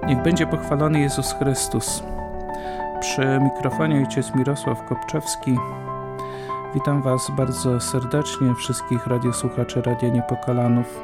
Niech będzie pochwalony Jezus Chrystus. Przy mikrofonie ojciec Mirosław Kopczewski. Witam Was bardzo serdecznie, wszystkich radiosłuchaczy Radia Niepokalanów.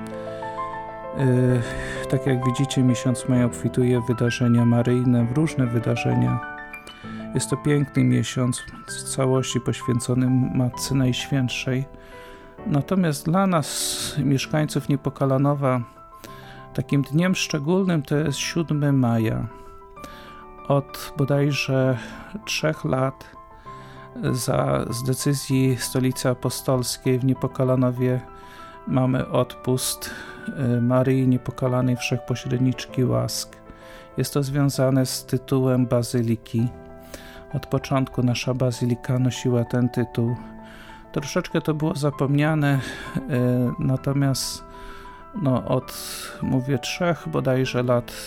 Tak jak widzicie, miesiąc maj obfituje w wydarzenia maryjne, w różne wydarzenia. Jest to piękny miesiąc, w całości poświęcony Matce Najświętszej. Natomiast dla nas, mieszkańców Niepokalanowa, takim dniem szczególnym to jest 7 maja. Od bodajże 3 lat z decyzji Stolicy Apostolskiej w Niepokalanowie mamy odpust Maryi Niepokalanej Wszechpośredniczki łask. Jest to związane z tytułem bazyliki. Od początku nasza bazylika nosiła ten tytuł. Troszeczkę to było zapomniane, natomiast od 3 bodajże lat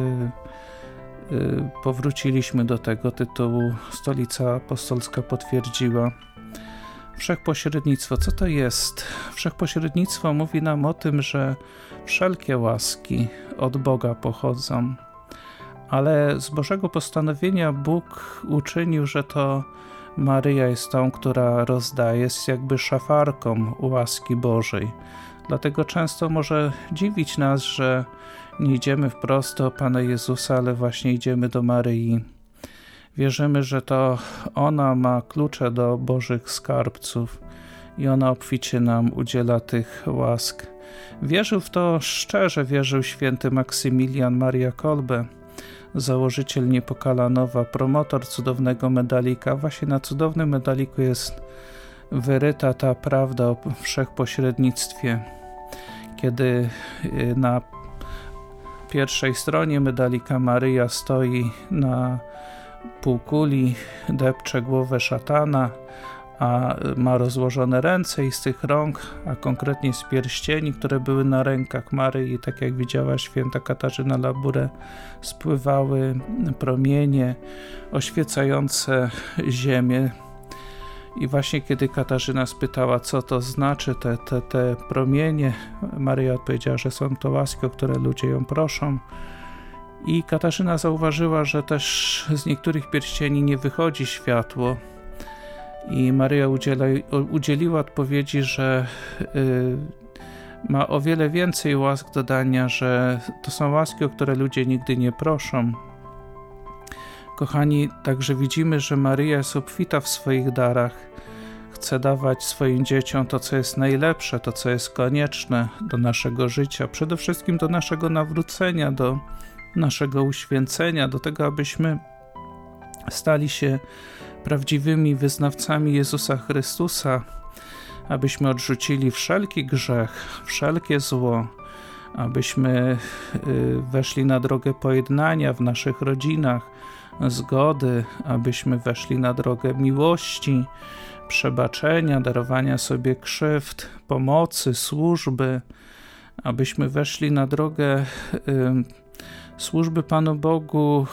powróciliśmy do tego tytułu. Stolica Apostolska potwierdziła. Wszechpośrednictwo. Co to jest? Wszechpośrednictwo mówi nam o tym, że wszelkie łaski od Boga pochodzą, ale z Bożego postanowienia Bóg uczynił, że to Maryja jest tą, która rozdaje, jest jakby szafarką łaski Bożej. Dlatego często może dziwić nas, że nie idziemy wprost do Pana Jezusa, ale właśnie idziemy do Maryi. Wierzymy, że to ona ma klucze do Bożych skarbców i ona obficie nam udziela tych łask. Wierzył w to szczerze, wierzył święty Maksymilian Maria Kolbe, założyciel Niepokalanowa, promotor cudownego medalika. Właśnie na cudownym medaliku jest wyryta ta prawda o wszechpośrednictwie. Kiedy na pierwszej stronie medalika Maryja stoi na półkuli, depcze głowę szatana, a ma rozłożone ręce i z tych rąk, a konkretnie z pierścieni, które były na rękach Maryi, tak jak widziała święta Katarzyna Laboure, spływały promienie oświecające ziemię. I właśnie kiedy Katarzyna spytała, co to znaczy te promienie, Maryja odpowiedziała, że są to łaski, o które ludzie ją proszą. I Katarzyna zauważyła, że też z niektórych pierścieni nie wychodzi światło. I Maryja udzieliła odpowiedzi, że ma o wiele więcej łask do dania, że to są łaski, o które ludzie nigdy nie proszą. Kochani, także widzimy, że Maryja jest obfita w swoich darach. Chce dawać swoim dzieciom to, co jest najlepsze, to, co jest konieczne do naszego życia, przede wszystkim do naszego nawrócenia, do naszego uświęcenia, do tego, abyśmy stali się prawdziwymi wyznawcami Jezusa Chrystusa, abyśmy odrzucili wszelki grzech, wszelkie zło, abyśmy weszli na drogę pojednania w naszych rodzinach, zgody, abyśmy weszli na drogę miłości, przebaczenia, darowania sobie krzywd, pomocy, służby, abyśmy weszli na drogę służby Panu Bogu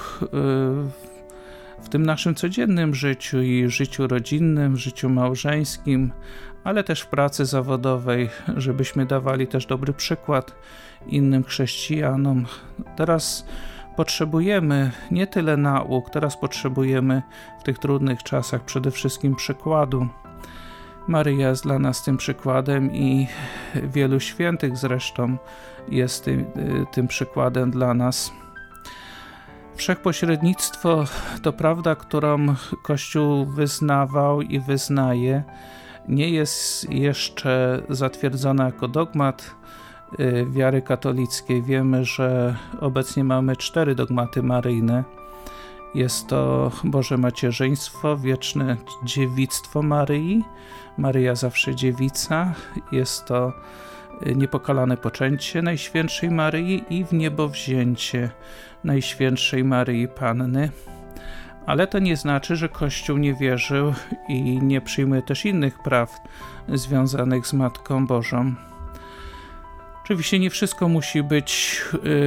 w tym naszym codziennym życiu i życiu rodzinnym, życiu małżeńskim, ale też w pracy zawodowej, żebyśmy dawali też dobry przykład innym chrześcijanom. Teraz potrzebujemy nie tyle nauk, teraz potrzebujemy w tych trudnych czasach przede wszystkim przykładu. Maryja jest dla nas tym przykładem i wielu świętych zresztą jest tym przykładem dla nas. Wszechpośrednictwo to prawda, którą Kościół wyznawał i wyznaje. Nie jest jeszcze zatwierdzona jako dogmat wiary katolickiej. Wiemy, że obecnie mamy 4 dogmaty maryjne. Jest to Boże Macierzyństwo, wieczne dziewictwo Maryi, Maryja zawsze dziewica, jest to niepokalane poczęcie Najświętszej Maryi i wniebowzięcie Najświętszej Maryi Panny. Ale to nie znaczy, że Kościół nie wierzył i nie przyjmuje też innych praw związanych z Matką Bożą. Oczywiście nie wszystko musi być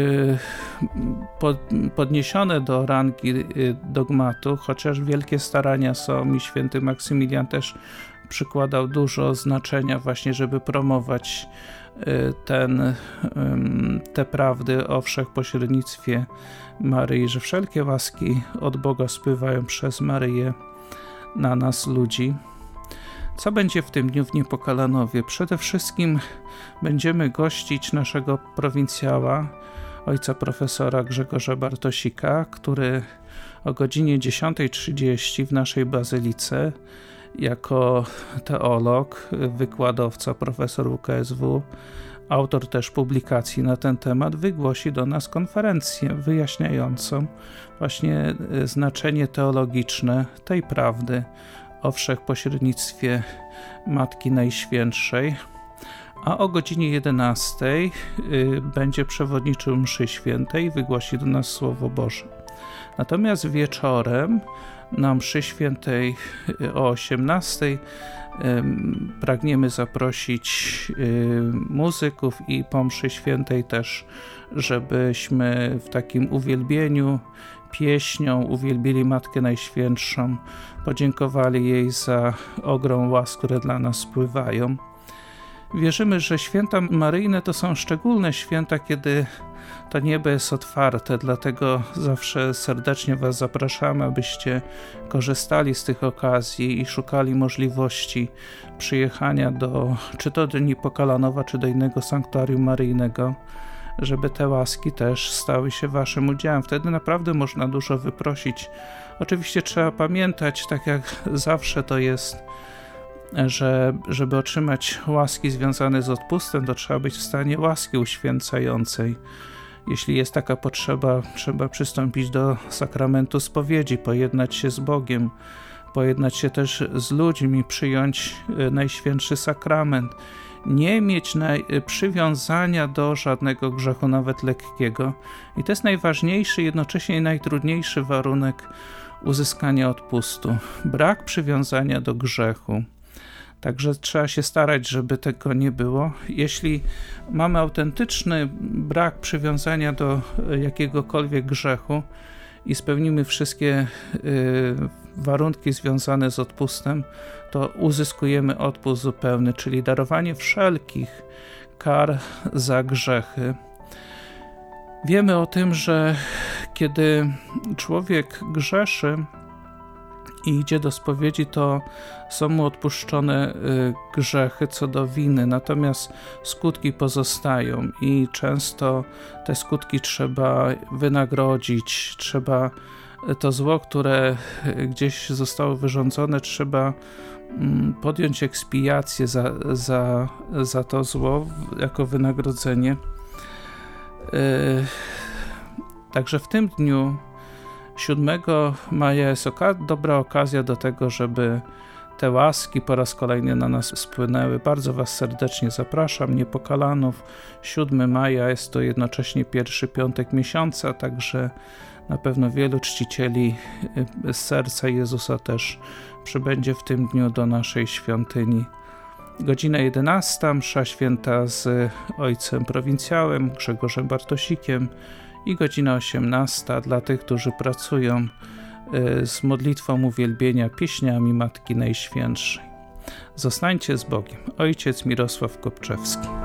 podniesione do rangi dogmatu, chociaż wielkie starania są i święty Maksymilian też przykładał dużo znaczenia właśnie, żeby promować te prawdy o wszechpośrednictwie Maryi, że wszelkie łaski od Boga spływają przez Maryję na nas, ludzi. Co będzie w tym dniu w Niepokalanowie? Przede wszystkim będziemy gościć naszego prowincjała, ojca profesora Grzegorza Bartosika, który o godzinie 10:30 w naszej bazylice jako teolog, wykładowca, profesor UKSW, autor też publikacji na ten temat, wygłosi do nas konferencję wyjaśniającą właśnie znaczenie teologiczne tej prawdy o wszechpośrednictwie Matki Najświętszej. A o godzinie 11:00 będzie przewodniczył mszy świętej i wygłosi do nas Słowo Boże. Natomiast wieczorem na mszy świętej o 18:00 pragniemy zaprosić muzyków i po mszy świętej też, żebyśmy w takim uwielbieniu, pieśnią uwielbili Matkę Najświętszą, podziękowali jej za ogrom łask, które dla nas spływają. Wierzymy, że święta maryjne to są szczególne święta, kiedy to niebo jest otwarte, dlatego zawsze serdecznie Was zapraszamy, abyście korzystali z tych okazji i szukali możliwości przyjechania czy to do Niepokalanowa, czy do innego sanktuarium maryjnego, żeby te łaski też stały się Waszym udziałem. Wtedy naprawdę można dużo wyprosić. Oczywiście trzeba pamiętać, tak jak zawsze to jest, że żeby otrzymać łaski związane z odpustem, to trzeba być w stanie łaski uświęcającej. Jeśli jest taka potrzeba, trzeba przystąpić do sakramentu spowiedzi, pojednać się z Bogiem, pojednać się też z ludźmi, przyjąć Najświętszy Sakrament, nie mieć przywiązania do żadnego grzechu, nawet lekkiego. I to jest najważniejszy, jednocześnie najtrudniejszy warunek uzyskania odpustu. Brak przywiązania do grzechu. Także trzeba się starać, żeby tego nie było. Jeśli mamy autentyczny brak przywiązania do jakiegokolwiek grzechu i spełnimy wszystkie warunki związane z odpustem, to uzyskujemy odpust zupełny, czyli darowanie wszelkich kar za grzechy. Wiemy o tym, że kiedy człowiek grzeszy i idzie do spowiedzi, to są mu odpuszczone grzechy co do winy, natomiast skutki pozostają i często te skutki trzeba wynagrodzić, trzeba to zło, które gdzieś zostało wyrządzone, trzeba podjąć ekspiację za to zło jako wynagrodzenie. Także w tym dniu 7 maja jest dobra okazja do tego, żeby te łaski po raz kolejny na nas spłynęły. Bardzo Was serdecznie zapraszam. Niepokalanów, 7 maja jest to jednocześnie pierwszy piątek miesiąca, także na pewno wielu czcicieli serca Jezusa też przybędzie w tym dniu do naszej świątyni. Godzina 11, msza święta z ojcem prowincjałem Grzegorzem Bartosikiem i godzina 18 dla tych, którzy pracują z modlitwą uwielbienia, pieśniami Matki Najświętszej. Zostańcie z Bogiem. Ojciec Mirosław Kopczewski.